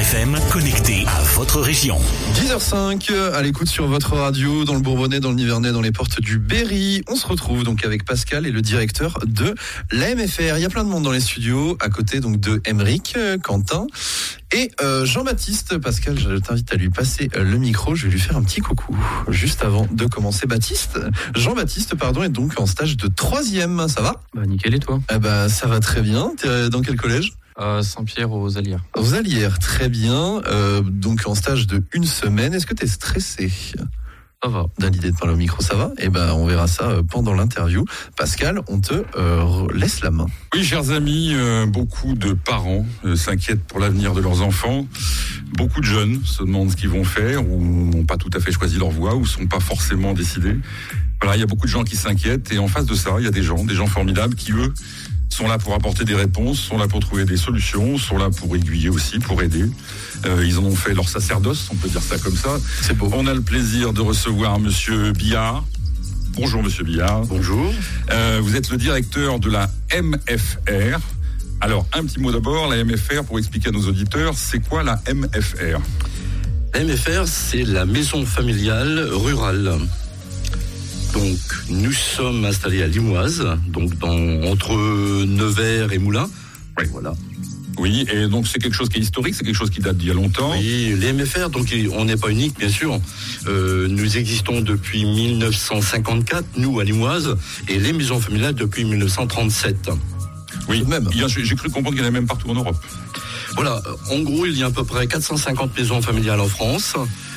FM, connecté à votre région. 10h05, à l'écoute sur votre radio, dans le Bourbonnais, dans le Nivernais, dans les portes du Berry. On se retrouve donc avec Pascal et le directeur de la MFR. Il y a plein de monde dans les studios, à côté donc de Aymeric, Quentin et Jean-Baptiste. Pascal, je t'invite à lui passer le micro. Je vais lui faire un petit coucou juste avant de commencer. Jean-Baptiste, est donc en stage de 3e. Ça va ? Bah nickel, et toi ? Ça va très bien. T'es dans quel collège ? Saint-Pierre aux Allières. Aux Allières, très bien. Donc en stage de 1 semaine. Est-ce que t'es stressé ? Ça va. Dans l'idée de parler au micro, ça va ? On verra ça pendant l'interview. Pascal, on te laisse la main. Oui, chers amis, beaucoup de parents s'inquiètent pour l'avenir de leurs enfants. Beaucoup de jeunes se demandent ce qu'ils vont faire ou n'ont pas tout à fait choisi leur voie ou sont pas forcément décidés. Voilà, il y a beaucoup de gens qui s'inquiètent et en face de ça, il y a des gens formidables qui, eux, sont là pour apporter des réponses, sont là pour trouver des solutions, sont là pour aiguiller aussi, pour aider. Ils en ont fait leur sacerdoce, on peut dire ça comme ça. C'est beau. On a le plaisir de recevoir Monsieur Billard. Bonjour Monsieur Billard. Bonjour. Vous êtes le directeur de la MFR. Alors, un petit mot d'abord, la MFR, pour expliquer à nos auditeurs, c'est quoi la MFR ? La MFR, c'est la maison familiale rurale. Donc, nous sommes installés à Limoise, donc entre Nevers et Moulins. Oui. Voilà. Oui, et donc c'est quelque chose qui est historique, c'est quelque chose qui date d'il y a longtemps. Oui, les MFR, donc on n'est pas unique, bien sûr. Nous existons depuis 1954, nous à Limoise, et les maisons familiales depuis 1937. Oui, même. J'ai cru comprendre qu'il y en avait même partout en Europe. Voilà, en gros, il y a à peu près 450 maisons familiales en France.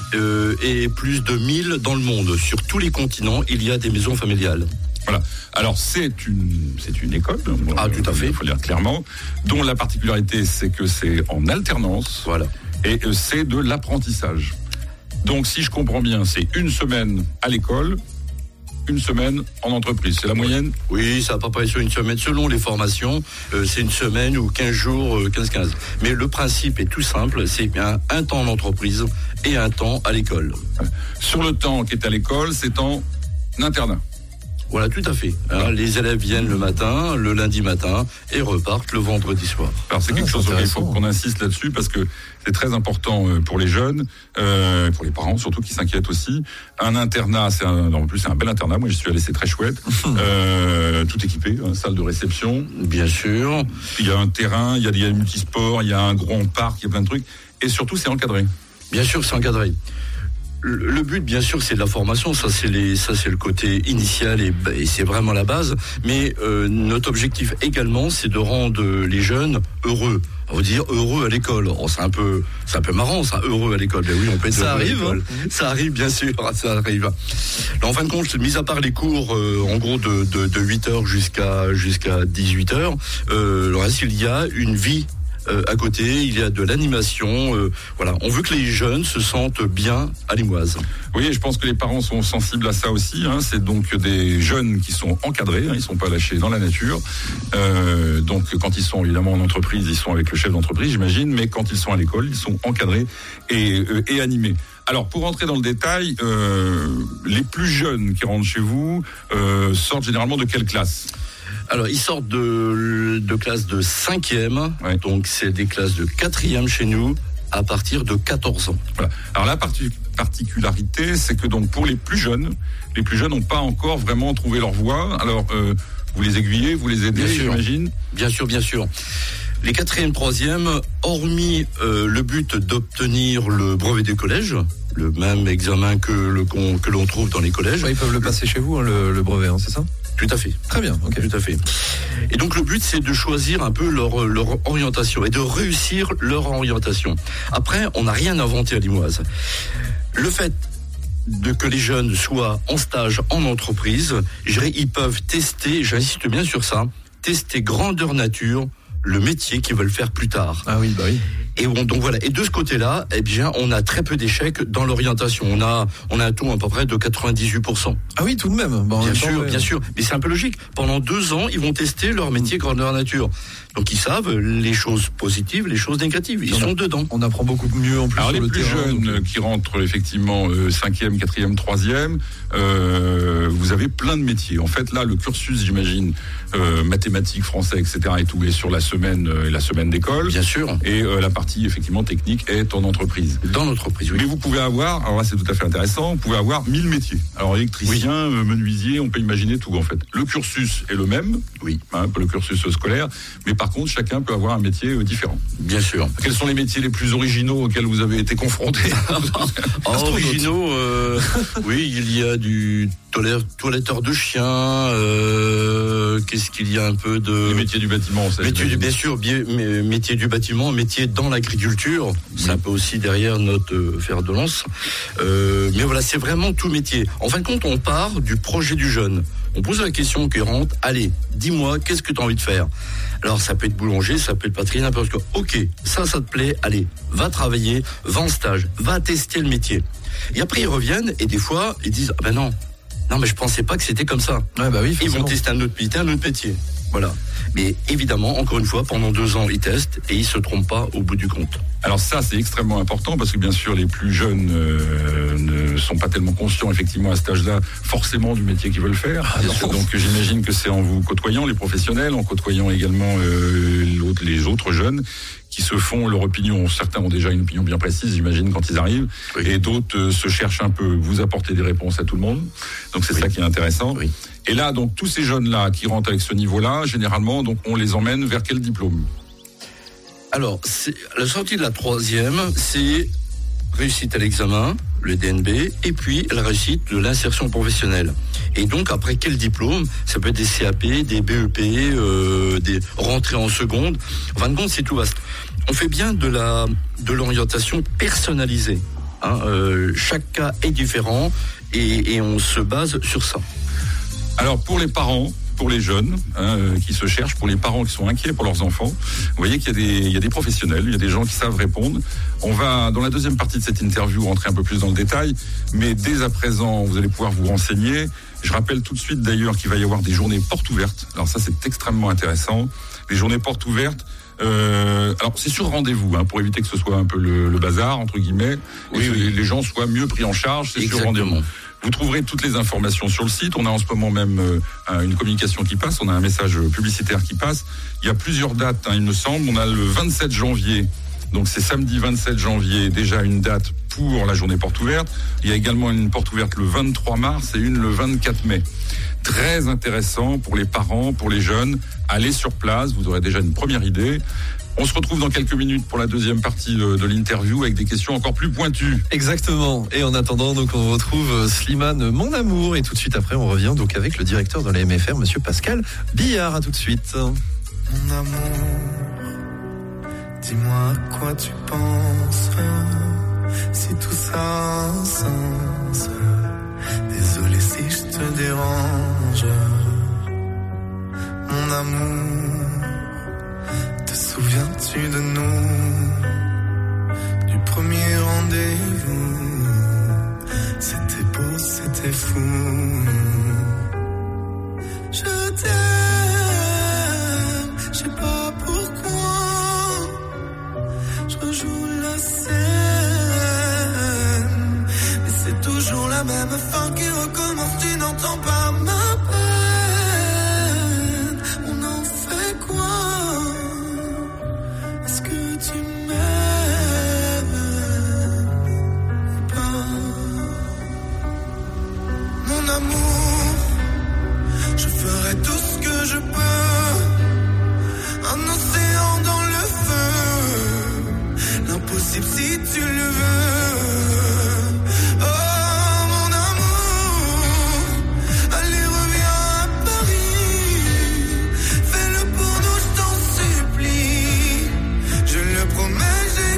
Et plus de 1000 dans le monde. Sur tous les continents, il y a des maisons familiales. Voilà. Alors, c'est une école. Tout à fait. Il faut le dire clairement. Dont la particularité, c'est que c'est en alternance. Voilà. Et c'est de l'apprentissage. Donc, si je comprends bien, c'est 1 semaine à l'école, 1 semaine en entreprise. C'est la moyenne ? Oui, ça va pas passer sur 1 semaine. Selon les formations, c'est 1 semaine ou 15 jours, 15-15. Mais le principe est tout simple, c'est bien un temps en entreprise et un temps à l'école. Sur le temps qui est à l'école, c'est en internat. Voilà, tout à fait. Alors, les élèves viennent le matin, le lundi matin, et repartent le vendredi soir. Alors c'est quelque chose sur lequel il faut qu'on insiste là-dessus parce que c'est très important pour les jeunes, pour les parents surtout qui s'inquiètent aussi. Un internat, en plus c'est un bel internat. Moi j'y suis allé, c'est très chouette. Tout équipé, salle de réception. Bien sûr. Il y a un terrain, il y a des multisports, il y a un grand parc, il y a plein de trucs. Et surtout c'est encadré. Bien sûr, c'est encadré. Le but, bien sûr, c'est de la formation. Ça, c'est le côté initial et c'est vraiment la base. Mais notre objectif également, c'est de rendre les jeunes heureux. On va dire heureux à l'école. Oh, c'est un peu marrant, ça, heureux à l'école. Mais oui, on peut être ça heureux arrive, à l'école. Ça arrive, bien sûr, ça arrive. Là, en fin de compte, mis à part les cours, en gros de 8h jusqu'à 18h, le reste, il y a une vie. À côté, il y a de l'animation. Voilà, on veut que les jeunes se sentent bien à Limoise. Oui, et je pense que les parents sont sensibles à ça aussi. C'est donc des jeunes qui sont encadrés, ils sont pas lâchés dans la nature. Donc, quand ils sont évidemment en entreprise, ils sont avec le chef d'entreprise, j'imagine. Mais quand ils sont à l'école, ils sont encadrés et animés. Alors, pour rentrer dans le détail, les plus jeunes qui rentrent chez vous sortent généralement de quelle classe ? Alors, ils sortent de classes de 5e, ouais. Donc c'est des classes de 4e chez nous, à partir de 14 ans. Voilà. Alors la particularité, c'est que donc pour les plus jeunes n'ont pas encore vraiment trouvé leur voie. Alors, vous les aiguillez, vous les aidez, j'imagine ? Bien sûr. Les 4e, 3e, hormis le but d'obtenir le brevet des collèges, le même examen que l'on trouve dans les collèges. Ouais, ils peuvent le passer chez vous, le brevet, c'est ça ? Tout à fait. Très bien, ok. Tout à fait. Et donc le but, c'est de choisir un peu leur orientation et de réussir leur orientation. Après, on n'a rien inventé à Limoise. Le fait que les jeunes soient en stage en entreprise, ils peuvent tester, j'insiste bien sur ça, tester grandeur nature, le métier qu'ils veulent faire plus tard. Ah oui, bah oui. Et donc voilà. Et de ce côté-là, eh bien, on a très peu d'échecs dans l'orientation. On a un taux à peu près de 98%. Ah oui, tout de même. Bon, bien sûr. Mais c'est un peu logique. Pendant 2 ans, ils vont tester leur métier grandeur nature. Donc ils savent les choses positives, les choses négatives. Ils sont dedans. On apprend beaucoup mieux en plus. Alors sur les le plus terrain, jeunes qui rentrent effectivement 5e, 4e, 3e, vous avez plein de métiers. En fait, là, le cursus, j'imagine, mathématiques, français, etc. et tout, est sur la semaine d'école. Bien sûr. Et la partie partie effectivement technique est en entreprise. Dans l'entreprise, oui. Mais vous pouvez avoir, alors là c'est tout à fait intéressant, vous pouvez avoir 1000 métiers. Alors électricien, menuisier, on peut imaginer tout en fait. Le cursus est le même, oui, le cursus scolaire, mais par contre chacun peut avoir un métier différent. Bien sûr. Quels sont les métiers les plus originaux auxquels vous avez été confrontés? Originaux, oui, il y a du toiletteur de chien, qu'est-ce qu'il y a un peu de... Les métiers du bâtiment, ça. Bien sûr, métier du bâtiment, métier dans l'agriculture, c'est un peu aussi derrière notre fer de lance. Mais voilà, c'est vraiment tout métier. En fin de compte, on part du projet du jeune. On pose la question qui rentre, allez, dis-moi, qu'est-ce que tu as envie de faire? Alors, ça peut être boulanger, ça peut être pâtisserie, n'importe quoi. Ok, ça te plaît, allez, va travailler, va en stage, va tester le métier. Et après, ils reviennent et des fois, ils disent, ah ben non, mais je pensais pas que c'était comme ça. Ouais, bah oui, ils vont tester un autre métier. Voilà. Mais évidemment, encore une fois, pendant 2 ans, ils testent et ils se trompent pas au bout du compte. Alors ça, c'est extrêmement important parce que bien sûr, les plus jeunes ne sont pas tellement conscients effectivement à cet âge-là forcément du métier qu'ils veulent faire. Donc j'imagine que c'est en vous côtoyant les professionnels, en côtoyant également les autres jeunes qui se font leur opinion. Certains ont déjà une opinion bien précise, j'imagine, quand ils arrivent, oui. Et d'autres se cherchent un peu. Vous apportez des réponses à tout le monde, donc c'est ça qui est intéressant. Oui. Et là, donc tous ces jeunes-là qui rentrent avec ce niveau-là, généralement, donc on les emmène vers quel diplôme? Alors, la sortie de la 3e, c'est réussite à l'examen, le DNB, et puis la réussite de l'insertion professionnelle. Et donc, après quel diplôme? Ça peut être des CAP, des BEP, des rentrées en seconde. En fin de compte, c'est tout vaste. On fait bien de l'orientation personnalisée. Chaque cas est différent et on se base sur ça. Alors, pour les parents, pour les jeunes qui se cherchent, pour les parents qui sont inquiets pour leurs enfants, vous voyez qu'il y a des professionnels, il y a des gens qui savent répondre. On va, dans la deuxième partie de cette interview, rentrer un peu plus dans le détail, mais dès à présent, vous allez pouvoir vous renseigner. Je rappelle tout de suite d'ailleurs qu'il va y avoir des journées portes ouvertes. Alors ça, c'est extrêmement intéressant. Les journées portes ouvertes, alors c'est sur rendez-vous, pour éviter que ce soit un peu le bazar, entre guillemets, et que les gens soient mieux pris en charge, c'est sur rendez-vous. Vous trouverez toutes les informations sur le site. On a en ce moment même une communication qui passe. On a un message publicitaire qui passe. Il y a plusieurs dates, il me semble. On a le 27 janvier. Donc c'est samedi 27 janvier, déjà une date pour la journée porte ouverte. Il y a également une porte ouverte le 23 mars et une le 24 mai. Très intéressant pour les parents, pour les jeunes. Allez sur place, vous aurez déjà une première idée. On se retrouve dans quelques minutes pour la deuxième partie de l'interview avec des questions encore plus pointues. Exactement. Et en attendant, donc, on retrouve Slimane, mon amour. Et tout de suite après, on revient donc avec le directeur de la MFR, monsieur Pascal Billard. À tout de suite. Mon amour, dis-moi à quoi tu penses. Si tout ça a un sens. Désolé si je te dérange. Mon amour, te souviens-tu de nous, du premier rendez-vous? C'était beau, c'était fou. Je t'aime, je sais pas pourquoi. Je rejoue la scène, mais c'est toujours la même fin qui recommence. Tu n'entends pas ma peine. On en fait quoi? Est-ce que tu m'aimes pas? Mon amour, je ferai tout ce que je peux. Un océan dans le feu, l'impossible si tu le veux. Oh mon amour, allez reviens à Paris. Fais-le pour nous, je t'en supplie. Je le promets, j'ai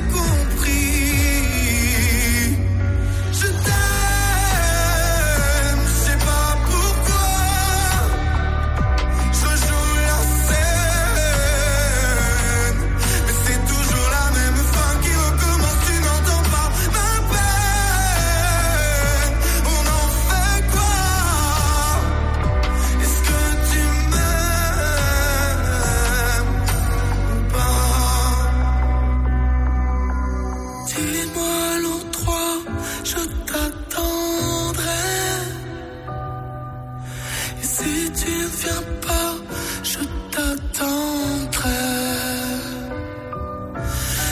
compris. Je t'aime, je sais pas pourquoi. Je joue la scène, mais c'est toujours la même fin qui recommence. Tu n'entends pas ma peine.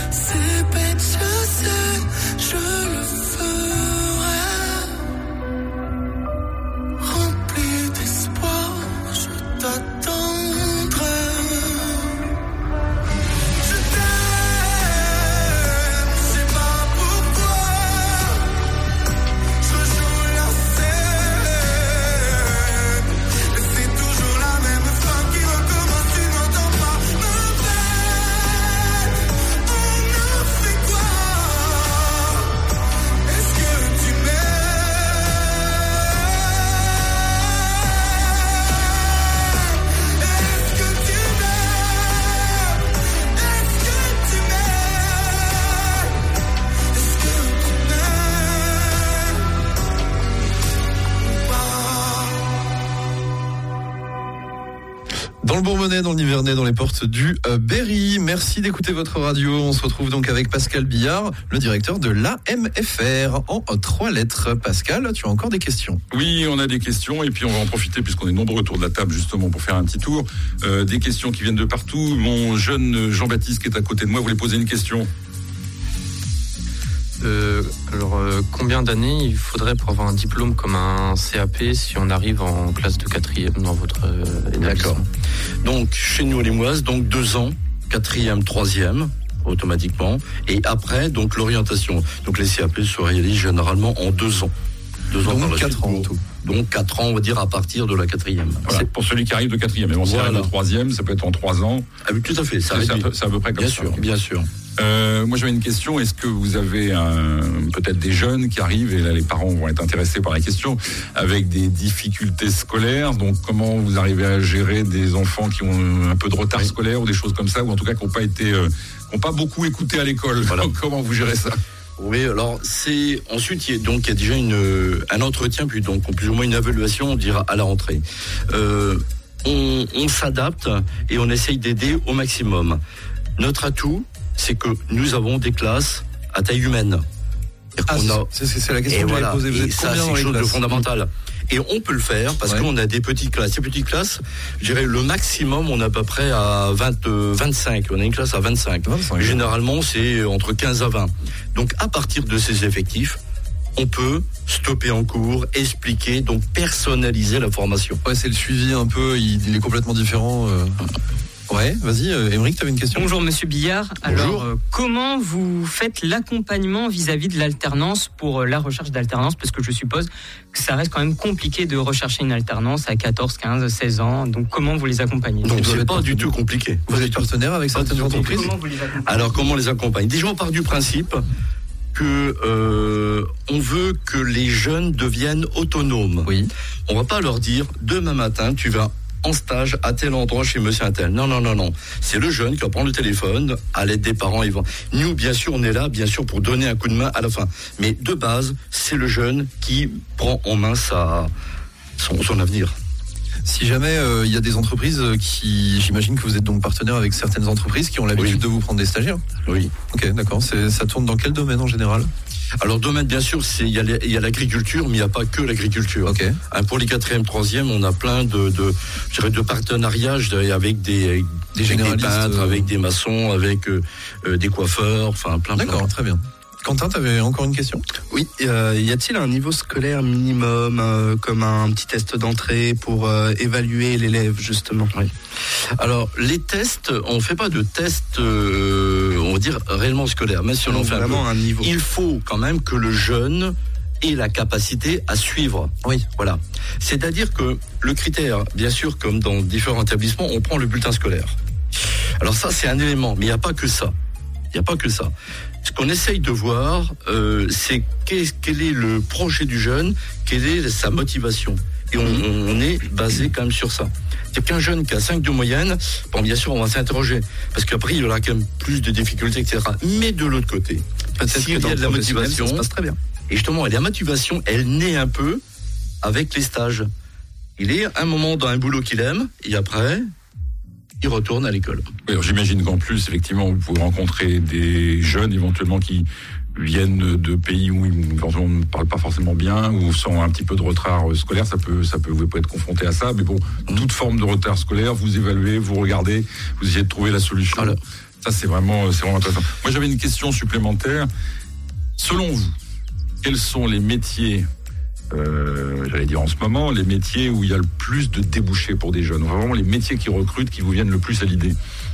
C'est bête, je sais, je le ferai. Rempli d'espoir, je t'attendrai. Je t'aime, je sais pas pourquoi. Je joue la scène, et c'est toujours la même fin qui recommence. Tu n'entends pas me peine. On a fait quoi? Est-ce que tu m'aimes? Est-ce que tu m'aimes? Est-ce que tu m'aimes? Est-ce que tu m'aimes ou pas? Dans le Bourbonnais, dans le Nivernais, dans les portes du Berry. Merci d'écouter votre radio. On se retrouve donc avec Pascal Billard, le directeur de l'AMFR, en 3 lettres. Pascal, tu as encore des questions? Oui, on a des questions et puis on va en profiter puisqu'on est nombreux autour de la table justement pour faire un petit tour. Des questions qui viennent de partout. Mon jeune Jean-Baptiste qui est à côté de moi voulait poser une question. Combien d'années il faudrait pour avoir un diplôme comme un CAP si on arrive en classe de 4e dans votre établissement? D'accord. Donc, chez nous, à Limoise, donc 2 ans, 4e, 3e, automatiquement. Et après, donc, l'orientation. Donc, les CAP se réalisent généralement en 2 ans. 2 ans Donc, par la 4 suite. ans en tout. Donc, 4 ans, on va dire, à partir de la 4e. Voilà, C'est- pour celui qui arrive de 4e. Mais bon, s'il arrive de 3e, ça peut être en 3 ans. Ah oui, tout à fait, ça C'est réduit. à peu près comme Bien ça. sûr, bien sûr. Moi j'avais une question, est-ce que vous avez peut-être des jeunes qui arrivent, et là les parents vont être intéressés par la question, avec des difficultés scolaires, donc comment vous arrivez à gérer des enfants qui ont un peu de retard scolaire ou des choses comme ça, ou en tout cas qui n'ont pas été, qui n'ont pas beaucoup écouté à l'école. Voilà. Comment vous gérez ça? Oui, alors c'est ensuite il y a déjà un entretien, puis donc plus ou moins une évaluation, on dira à la rentrée. On s'adapte et on essaye d'aider au maximum. Notre atout, c'est que nous avons des classes à taille humaine. Ah, On a- c'est la et question que j'allais voilà, poser. Vous et êtes ça combien c'est dans quelque les chose de classes? fondamental. Et on peut le faire parce Ouais. qu'on a des petites classes. Ces petites classes, je dirais le maximum, on est à peu près à 25. On a une classe à 25. 25. Généralement, c'est entre 15 à 20. Donc, à partir de ces effectifs, on peut stopper en cours, expliquer, donc personnaliser la formation. Ouais, c'est le suivi un peu, il est complètement différent. Ouais, vas-y, Émeric, tu avais une question? Bonjour Monsieur Billard. Alors, Bonjour. comment vous faites l'accompagnement vis-à-vis de l'alternance pour la recherche d'alternance? Parce que je suppose que ça reste quand même compliqué de rechercher une alternance à 14, 15, 16 ans. Donc, comment vous les accompagnez? Donc, doivent c'est être pas du partenaires. tout compliqué. Vous êtes partenaire avec Pas du certaines tout entreprises? Comment vous les accompagnez? Alors, comment on les accompagne? Déjà, on part du principe que on veut que les jeunes deviennent autonomes. Oui. On va pas leur dire demain matin tu vas en stage à tel endroit chez monsieur un tel. Non, non, non, non. C'est le jeune qui va prendre le téléphone à l'aide des parents. Ils vont. Nous, bien sûr, on est là, bien sûr, pour donner un coup de main à la fin. Mais de base, c'est le jeune qui prend en main son avenir. Si jamais il y a des entreprises qui, j'imagine que vous êtes donc partenaire avec certaines entreprises qui ont l'habitude Oui. de vous prendre des stagiaires. Oui. Ok, d'accord. Ça tourne dans quel domaine en général? Alors, domaine, bien sûr, il y a l'agriculture, mais il n'y a pas que l'agriculture. Ok. Pour les 4e, 3e, on a plein je dirais, de partenariats, je dirais, avec des généralistes, peintres, avec des maçons, avec des coiffeurs, enfin plein. D'accord, très bien. Quentin, tu avais encore une question? Oui, y a-t-il un niveau scolaire minimum, comme un petit test d'entrée pour évaluer l'élève, justement? Oui. Alors, les tests, on ne fait pas de tests, on va dire, réellement scolaires, même si on en fait un peu. Vraiment un niveau. Il faut quand même que le jeune ait la capacité à suivre. Oui. Voilà. C'est-à-dire que le critère, bien sûr, comme dans différents établissements, on prend le bulletin scolaire. Alors ça, c'est un élément, mais il n'y a pas que ça. Il n'y a pas que ça. Ce qu'on essaye de voir, c'est quel est le projet du jeune, quelle est sa motivation. Et on est basé quand même sur ça. C'est qu'un jeune qui a 5 de moyenne, bon, bien sûr, on va s'interroger. Parce qu'après, il aura quand même plus de difficultés, etc. Mais de l'autre côté, Peut-être s'il que y dans a le de la professionnel, motivation, ça se passe très bien. et justement, la motivation, elle naît un peu avec les stages. Il est un moment dans un boulot qu'il aime, et après, il retourne à l'école. Oui, alors j'imagine qu'en plus, effectivement, vous pouvez rencontrer des jeunes éventuellement qui viennent de pays où ils ne parlent pas forcément bien, ou sont un petit peu de retard scolaire, vous pouvez être confronté à ça, mais bon, toute forme de retard scolaire, vous évaluez, vous regardez, vous essayez de trouver la solution. Alors, Ça, c'est vraiment intéressant. Moi, j'avais une question supplémentaire. Selon vous, quels sont les métiers, j'allais dire en ce moment, les métiers où il y a le plus de débouchés pour des jeunes? Vraiment les métiers qui recrutent, qui vous viennent le plus à l'idée?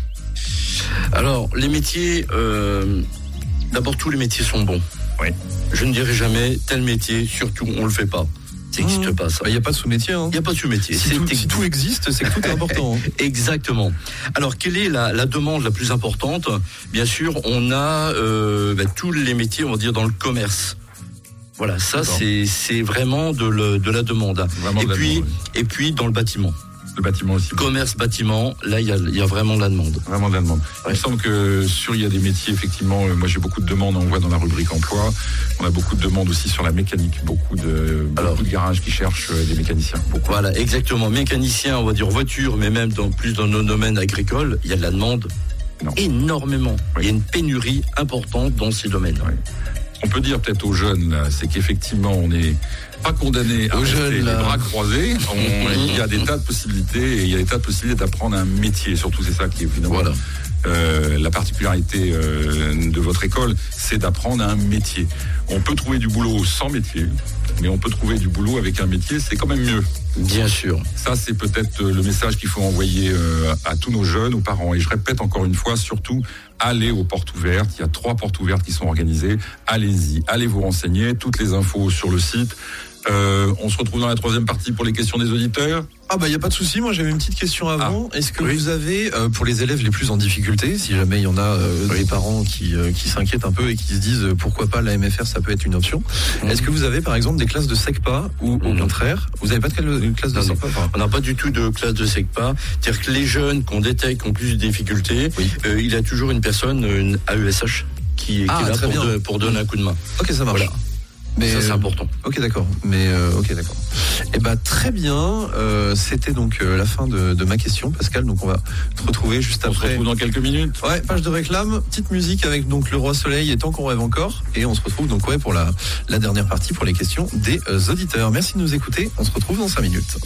Alors, les métiers, d'abord, tous les métiers sont bons. Oui. Je ne dirai jamais tel métier, surtout, on le fait pas. Ça n'existe pas, ça. Il n'y a pas de sous-métier. Il n'y a pas de sous-métier. Si tout existe, c'est que tout est important. Exactement. Alors, quelle est la demande la plus importante? Bien sûr, on a tous les métiers, on va dire, dans le commerce. Voilà, ça, c'est vraiment de la demande. Vraiment et puis, dans le bâtiment. Le bâtiment aussi. Commerce, bâtiment, là, il y a vraiment de la demande. Vraiment de la demande. Ouais. Il me semble que il y a des métiers, effectivement, moi j'ai beaucoup de demandes, on voit dans la rubrique emploi. On a beaucoup de demandes aussi sur la mécanique, beaucoup de garages qui cherchent des mécaniciens. Beaucoup. Voilà, exactement. Mécanicien, on va dire voiture, mais même dans nos domaines agricoles, il y a de la demande énormément. Oui. Il y a une pénurie importante dans ces domaines. Oui. On peut dire peut-être aux jeunes, là, c'est qu'effectivement, on n'est pas condamné à rester les bras croisés. Il y a des tas de possibilités, et il y a des tas de possibilités d'apprendre un métier. Surtout, c'est ça qui est finalement la particularité de votre école, c'est d'apprendre un métier. On peut trouver du boulot sans métier, mais on peut trouver du boulot avec un métier, c'est quand même mieux. Bien sûr. Ça, c'est peut-être le message qu'il faut envoyer à tous nos jeunes, aux parents. Et je répète encore une fois, surtout, allez aux portes ouvertes. Il y a 3 portes ouvertes qui sont organisées. Allez-y, allez vous renseigner. Toutes les infos sur le site. On se retrouve dans la 3e partie pour les questions des auditeurs. Ah bah il y a pas de souci, moi j'avais une petite question avant. Est-ce que vous avez pour les élèves les plus en difficulté, si jamais il y en a des parents qui s'inquiètent un peu et qui se disent pourquoi pas la MFR, ça peut être une option. Est-ce que vous avez par exemple des classes de SECPA ou au contraire, vous n'avez pas de classe de SECPA? On n'a pas du tout de classe de SECPA. C'est-à-dire que les jeunes qu'on détecte qui ont plus de difficultés, il y a toujours une personne, une AESH qui est là pour donner un coup de main. Ok, ça marche. Voilà. Mais ça c'est important. Ok, d'accord. Et bah très bien. C'était donc la fin de ma question, Pascal. Donc on va te retrouver juste après. On se retrouve dans quelques minutes. Ouais, page de réclame, petite musique avec donc Le Roi Soleil et Tant qu'on rêve encore. Et on se retrouve donc pour la dernière partie pour les questions des auditeurs. Merci de nous écouter. On se retrouve dans 5 minutes.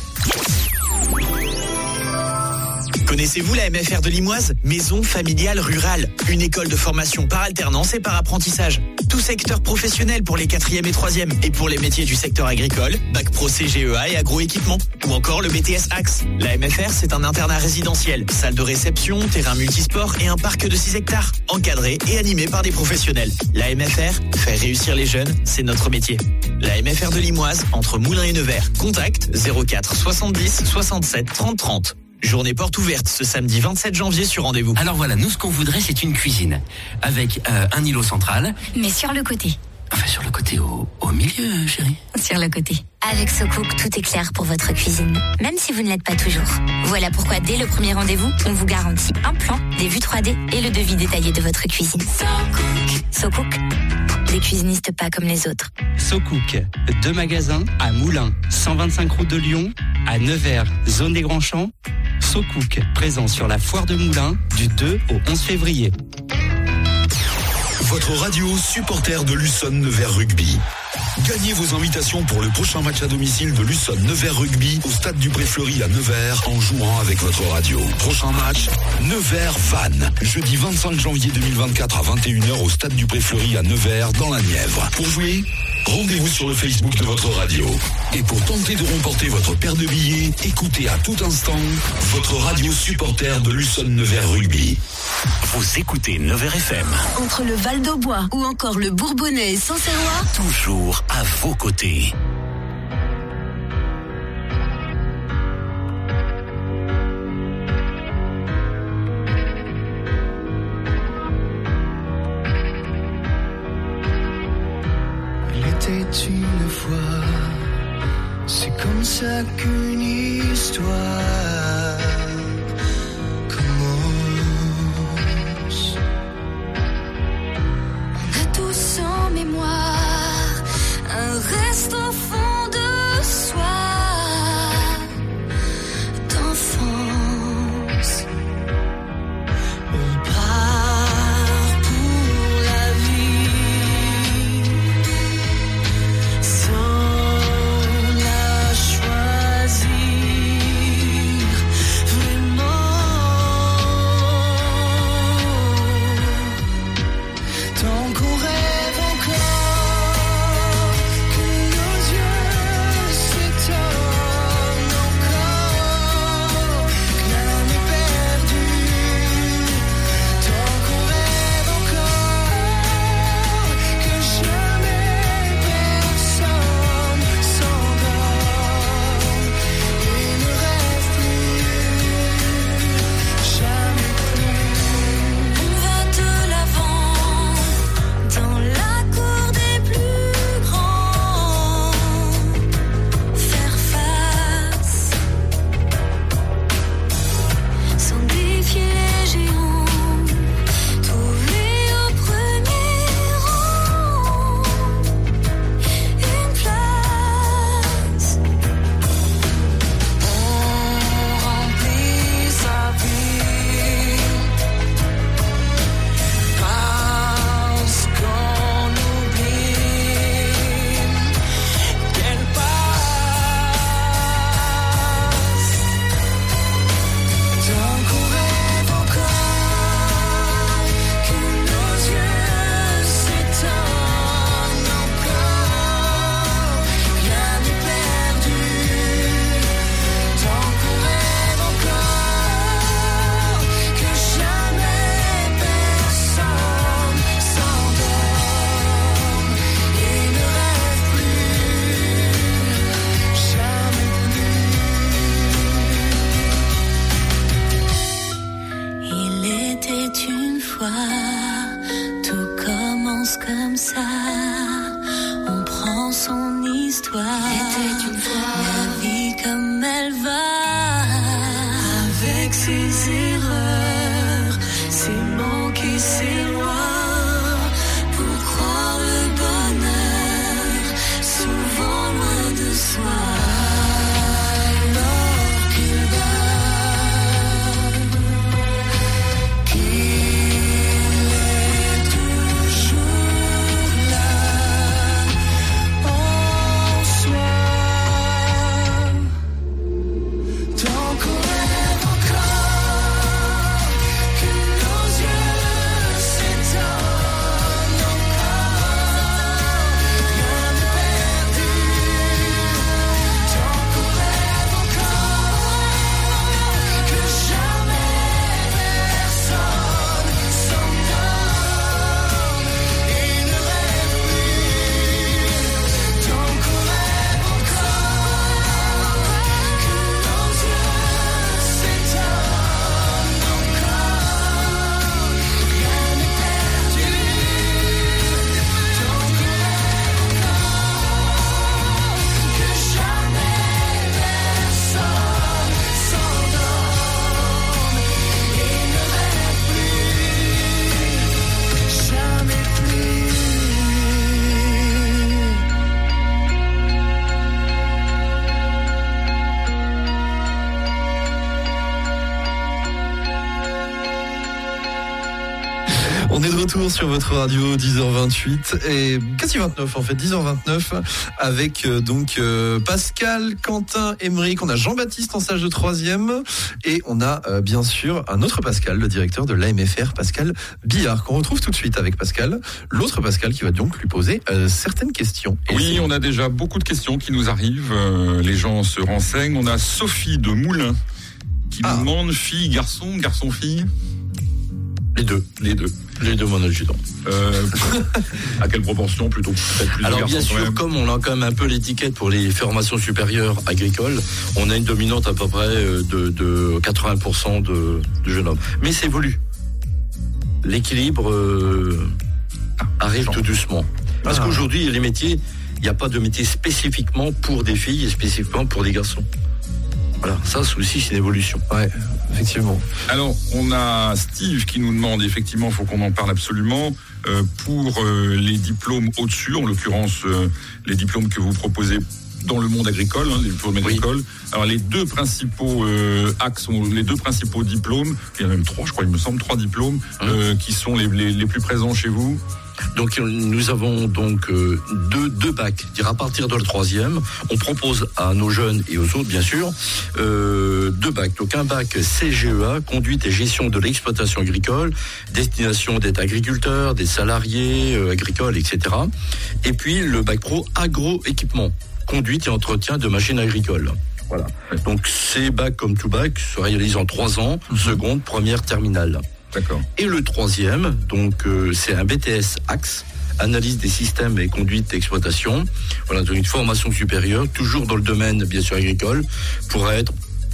Connaissez-vous la MFR de Limoise? Maison familiale rurale. Une école de formation par alternance et par apprentissage. Tout secteur professionnel pour les 4e et 3e. Et pour les métiers du secteur agricole, Bac Pro CGEA et agroéquipement. Ou encore le BTS Axe. La MFR, c'est un internat résidentiel. Salle de réception, terrain multisport et un parc de 6 hectares. Encadré et animé par des professionnels. La MFR, faire réussir les jeunes, c'est notre métier. La MFR de Limoise, entre Moulins et Nevers. Contact 04 70 67 30 30. Journée porte ouverte ce samedi 27 janvier sur rendez-vous. Alors voilà, nous ce qu'on voudrait c'est une cuisine avec un îlot central. Mais sur le côté. Enfin sur le côté au milieu chérie. Sur le côté. Avec SoCook, tout est clair pour votre cuisine, même si vous ne l'êtes pas toujours. Voilà pourquoi dès le premier rendez-vous, on vous garantit un plan, des vues 3D et le devis détaillé de votre cuisine. SoCook, les cuisinistes pas comme les autres. SoCook, 2 magasins à Moulins, 125 route de Lyon, à Nevers, zone des Grands Champs. SoCook, présent sur la foire de Moulins du 2 au 11 février. Votre radio supporter de l'Ussonne Nevers Rugby. Gagnez vos invitations pour le prochain match à domicile de l'Ussonne Nevers Rugby au stade du Pré-Fleury à Nevers en jouant avec votre radio. Prochain match, Nevers-Vannes, jeudi 25 janvier 2024 à 21h au stade du Pré-Fleury à Nevers dans la Nièvre. Pour jouer, rendez-vous sur le Facebook de votre radio. Et pour tenter de remporter votre paire de billets, écoutez à tout instant votre radio supporter de l'Ussonne Nevers Rugby. Vous écoutez Nevers FM. Entre le Val d'Aubois ou encore le Bourbonnais et Sancerrois, Toujours à vos côtés. Il était une fois, c'est comme ça qu'une histoire commence. on a tous en mémoire un reste au fond de soi d'enfance. On part pour la vie sans la choisir vraiment. Tant qu'on rêve encore, que nos yeux s'étonnent encore, que l'âme est perdue. Tant qu'on rêve encore, que jamais personne s'endort et ne rêve plus, jamais plus. On va de l'avant dans la cour des plus grands, faire face, sans défier les géants, trouver au premier rang une place. On remplit sa vie parce qu'on oublie qu'elle passe. Tant qu'on rêve encore, que nos yeux s'étonnent encore, rien n'est perdu. Tant qu'on rêve encore, que jamais personne s'endorme et ne rêve plus, jamais plus. Il était une fois, tout commence comme ça. On prend son histoire. Était une fois, la vie comme elle va, avec ses erreurs, ses manques et ses lois, pour croire le bonheur, souvent loin de soi. Alors qu'il est toujours là en soi. Tant qu'on rêve encore, que nos yeux s'étonnent encore, rien n'est perdu. Tant qu'on rêve encore, que jamais personne s'endorme et ne rêve plus. Tant qu'on rêve encore, que nos yeux s'étonnent encore, rien n'est perdu. Tant qu'on rêve encore, que jamais personne s'endorme et ne rêve plus, jamais plus. On est de retour sur votre radio, 10h28 et quasi 29 en fait, 10h29 avec Pascal, Quentin, Émeric, on a Jean-Baptiste en stage de 3e et on a bien sûr un autre Pascal, le directeur de l'AMFR, Pascal Billard, qu'on retrouve tout de suite avec Pascal, l'autre Pascal qui va donc lui poser certaines questions. Et oui, on a déjà beaucoup de questions qui nous arrivent, les gens se renseignent. On a Sophie de Moulins qui nous demande fille, garçon, fille. Les deux. Les deux, mon adjudant. À quelle proportion plutôt? Alors bien sûr, comme on a quand même un peu l'étiquette pour les formations supérieures agricoles, on a une dominante à peu près de 80% de jeunes hommes. Mais ça évolue. L'équilibre arrive tout doucement. Parce qu'aujourd'hui, les métiers, il n'y a pas de métier spécifiquement pour des filles et spécifiquement pour des garçons. Voilà, ça aussi c'est une évolution. Ouais, effectivement. Alors, on a Steve qui nous demande, effectivement, il faut qu'on en parle absolument, pour les diplômes au-dessus, en l'occurrence les diplômes que vous proposez dans le monde agricole, les diplômes agricoles. Oui. Alors les deux principaux axes, les deux principaux diplômes, il y en a même trois, je crois, il me semble, 3 diplômes qui sont les plus présents chez vous. Donc nous avons donc deux bacs. C'est-à-dire à partir de la 3e, on propose à nos jeunes et aux autres bien sûr 2 bacs. Donc un bac CGEA, conduite et gestion de l'exploitation agricole, destination d'être agriculteurs, des salariés agricoles, etc. Et puis le bac pro agroéquipement, conduite et entretien de machines agricoles. Voilà. Donc ces bacs comme tout bac se réalisent en 3 ans, seconde, première, terminale. D'accord. Et le 3e, donc c'est un BTS Axe, analyse des systèmes et conduite d'exploitation. Voilà, donc une formation supérieure, toujours dans le domaine bien sûr agricole, pour être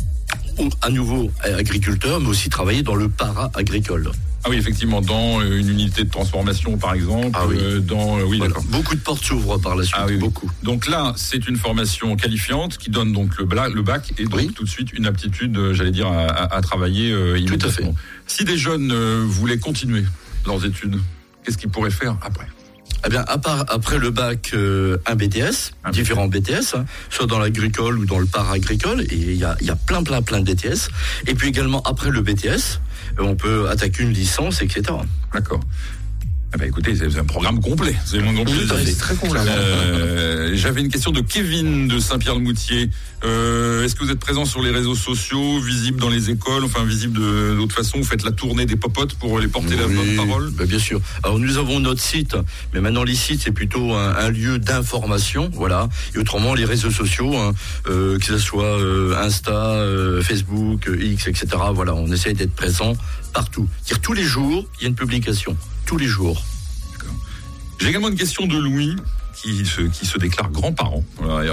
à nouveau agriculteur, mais aussi travailler dans le para-agricole. Ah oui, effectivement, dans une unité de transformation, par exemple. Ah oui. Oui, voilà. d'accord. Beaucoup de portes s'ouvrent par la suite, Ah oui, beaucoup. Donc là, c'est une formation qualifiante qui donne donc le bac et donc tout de suite une aptitude, j'allais dire, à travailler immédiatement. Tout à fait. Si des jeunes voulaient continuer leurs études, qu'est-ce qu'ils pourraient faire après ? Eh bien, après le bac, un BTS, différents BTS, hein, soit dans l'agricole ou dans le para-agricole, et il y a plein de BTS. Et puis également, après le BTS, on peut attaquer une licence, etc. D'accord. Eh ben, écoutez, c'est un programme complet. C'est très complet. J'avais une question de Kevin de Saint-Pierre-le-Moutier. Est-ce que vous êtes présent sur les réseaux sociaux, visible dans les écoles, enfin visible d'autre façon? Vous faites la tournée des popotes pour les porter la bonne parole? Bien sûr. Alors nous avons notre site, mais maintenant les sites c'est plutôt un lieu d'information, voilà. Et autrement les réseaux sociaux, hein, que ce soit Insta, Facebook, X, etc. Voilà, on essaye d'être présent partout. C'est-à-dire tous les jours il y a une publication. Tous les jours. D'accord. J'ai également une question de Louis qui se déclare grand-parent. Voilà,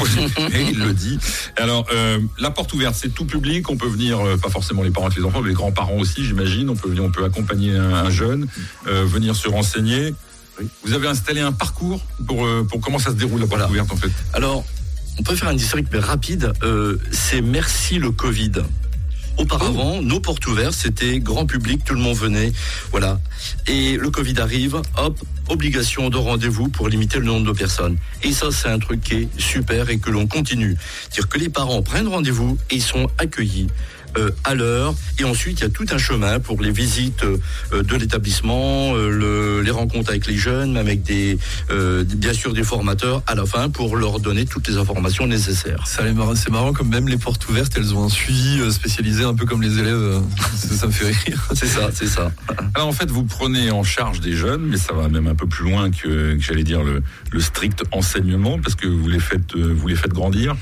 il le dit. Alors, la porte ouverte, c'est tout public. On peut venir, pas forcément les parents avec les enfants, mais les grands-parents aussi, j'imagine. On peut accompagner un jeune, venir se renseigner. Oui. Vous avez installé un parcours pour comment ça se déroule la porte ouverte en fait. Alors, on peut faire un historique mais rapide. C'est merci le Covid. Auparavant, nos portes ouvertes, c'était grand public, tout le monde venait, voilà. Et le Covid arrive, hop, obligation de rendez-vous pour limiter le nombre de personnes. Et ça, c'est un truc qui est super et que l'on continue. C'est-à-dire que les parents prennent rendez-vous et ils sont accueillis à l'heure. Et ensuite, il y a tout un chemin pour les visites de l'établissement, les rencontres avec les jeunes, avec bien sûr des formateurs à la fin pour leur donner toutes les informations nécessaires. C'est marrant comme même les portes ouvertes, elles ont un suivi spécialisé un peu comme les élèves. Ça me fait rire. C'est ça. Alors en fait, vous prenez en charge des jeunes, mais ça va même un peu plus loin que j'allais dire le strict enseignement, parce que vous les faites grandir.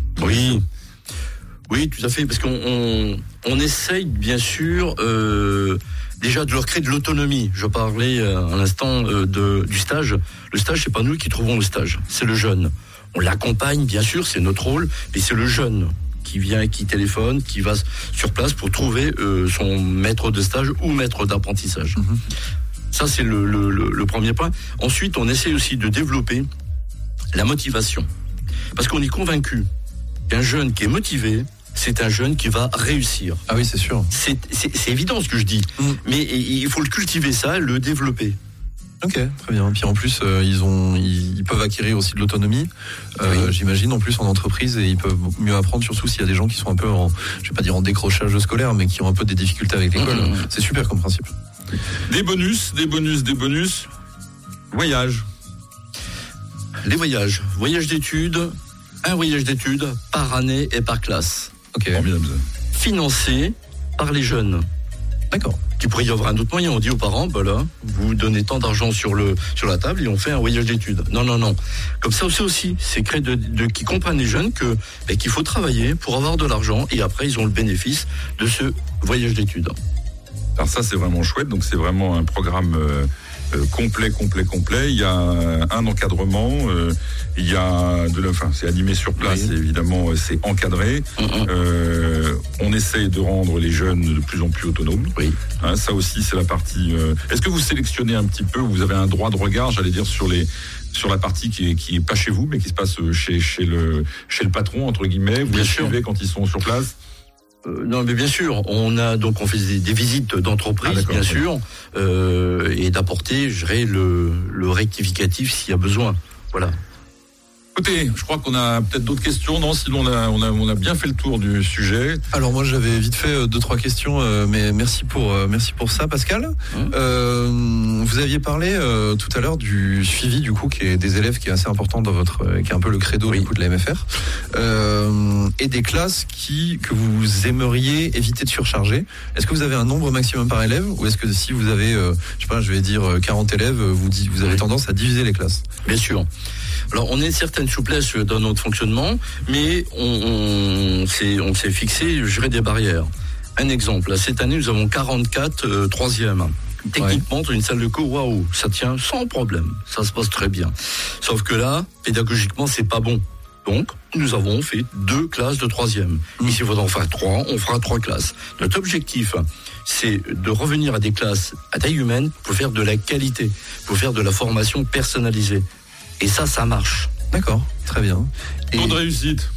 Oui, tout à fait, parce qu'on essaye bien sûr déjà de leur créer de l'autonomie. Je parlais à l'instant du stage. Le stage, c'est pas nous qui trouvons le stage, c'est le jeune. On l'accompagne, bien sûr, c'est notre rôle, mais c'est le jeune qui vient, qui téléphone, qui va sur place pour trouver son maître de stage ou maître d'apprentissage. Ça, c'est le premier point. Ensuite, on essaie aussi de développer la motivation, parce qu'on est convaincu qu'un jeune qui est motivé, c'est un jeune qui va réussir. Ah oui, c'est sûr. C'est évident ce que je dis, mais il faut le cultiver, ça, le développer. Ok, très bien. Puis en plus, ils peuvent acquérir aussi de l'autonomie, j'imagine, en plus en entreprise, et ils peuvent mieux apprendre, surtout s'il y a des gens qui sont un peu je vais pas dire en décrochage scolaire, mais qui ont un peu des difficultés avec l'école. C'est super comme principe. Des bonus. Voyage. Les voyages d'études, un voyage d'études par année et par classe. Ok. Financé par les jeunes. D'accord. Il pourrait y avoir un autre moyen. On dit aux parents, vous donnez tant d'argent sur la table et on fait un voyage d'études. Non. Comme ça aussi, c'est créer qui comprennent les jeunes qu'il faut travailler pour avoir de l'argent et après ils ont le bénéfice de ce voyage d'études. Alors ça, c'est vraiment chouette. Donc c'est vraiment un programme complet. Il y a un encadrement. Il y a c'est animé sur place. Oui. Évidemment, c'est encadré. On essaye de rendre les jeunes de plus en plus autonomes. Oui. Ça aussi, c'est la partie. Est-ce que vous sélectionnez un petit peu? Vous avez un droit de regard, j'allais dire, sur la partie qui est pas chez vous, mais qui se passe chez le patron entre guillemets. Vous les suivez quand ils sont sur place? Non, mais bien sûr, on fait des visites d'entreprise, bien sûr, et d'apporter, je dirais, le rectificatif s'il y a besoin. Voilà. Écoutez, je crois qu'on a peut-être d'autres questions, non? Sinon, on a bien fait le tour du sujet. Alors moi, j'avais vite fait 2-3 questions, mais merci pour ça, Pascal. Vous aviez parlé tout à l'heure du suivi du coup, qui est des élèves, qui est assez important dans qui est un peu le credo du coup de la MFR, et des classes que vous aimeriez éviter de surcharger. Est-ce que vous avez un nombre maximum par élève, ou est-ce que si vous avez, je vais dire 40 élèves, vous avez tendance à diviser les classes? Bien sûr. Alors, on a une certaine souplesse dans notre fonctionnement, mais on s'est fixé, je dirais, des barrières. Un exemple, cette année, nous avons 44 troisièmes. Techniquement, dans une salle de cours, waouh, ça tient sans problème. Ça se passe très bien. Sauf que là, pédagogiquement, c'est pas bon. Donc, nous avons fait 2 classes de troisième. Et s'il faudra en faire 3, on fera 3 classes. Notre objectif, c'est de revenir à des classes à taille humaine pour faire de la qualité, pour faire de la formation personnalisée. Et ça marche. D'accord, très bien. Taux de réussite.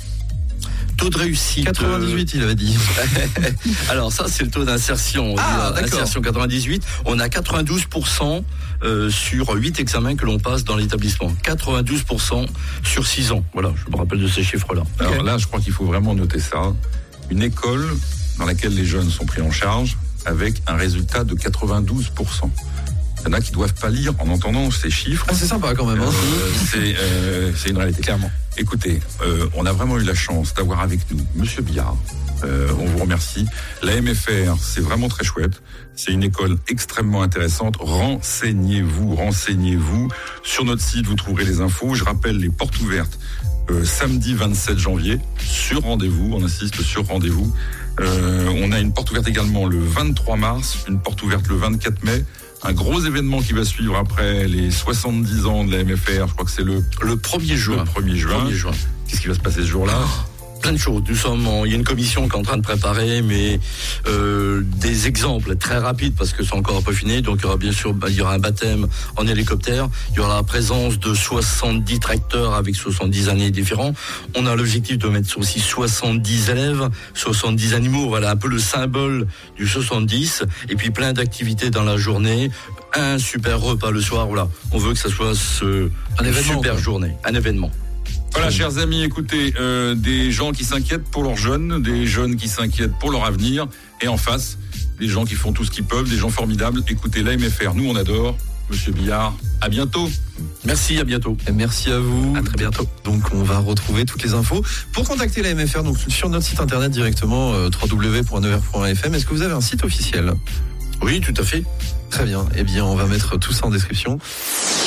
98, il avait dit. Alors ça, c'est le taux d'insertion. Insertion 98. On a 92% sur 8 examens que l'on passe dans l'établissement. 92% sur 6 ans. Voilà, je me rappelle de ces chiffres-là. Alors là, je crois qu'il faut vraiment noter ça. Une école dans laquelle les jeunes sont pris en charge avec un résultat de 92%. Il y en a qui doivent pas lire en entendant ces chiffres. Ah, c'est sympa quand même. C'est une réalité. Clairement. Écoutez, on a vraiment eu la chance d'avoir avec nous Monsieur Billard. On vous remercie. La MFR, c'est vraiment très chouette. C'est une école extrêmement intéressante. Renseignez-vous. Sur notre site, vous trouverez les infos. Je rappelle les portes ouvertes samedi 27 janvier sur rendez-vous. On insiste sur rendez-vous. On a une porte ouverte également le 23 mars, une porte ouverte le 24 mai. Un gros événement qui va suivre après les 70 ans de la MFR. Je crois que c'est le 1er juin. Le 1er juin. Qu'est-ce qui va se passer ce jour-là? Plein de choses. Il y a une commission qui est en train de préparer, mais des exemples très rapides parce que c'est encore un peu fini. Donc il y aura un baptême en hélicoptère. Il y aura la présence de 70 tracteurs avec 70 années différents. On a l'objectif de mettre aussi 70 élèves, 70 animaux. Voilà un peu le symbole du 70. Et puis plein d'activités dans la journée. Un super repas le soir. Voilà. On veut que ça soit une super journée, un événement. Voilà, chers amis, écoutez, des gens qui s'inquiètent pour leurs jeunes, des jeunes qui s'inquiètent pour leur avenir, et en face, des gens qui font tout ce qu'ils peuvent, des gens formidables. Écoutez, la MFR, nous on adore. Monsieur Billard, à bientôt. Merci, à bientôt. Et merci à vous. À très bientôt. Donc on va retrouver toutes les infos. Pour contacter la MFR, donc sur notre site internet directement, www.nevers.fm. Est-ce que vous avez un site officiel? Oui, tout à fait. Très bien. Eh bien, on va mettre tout ça en description.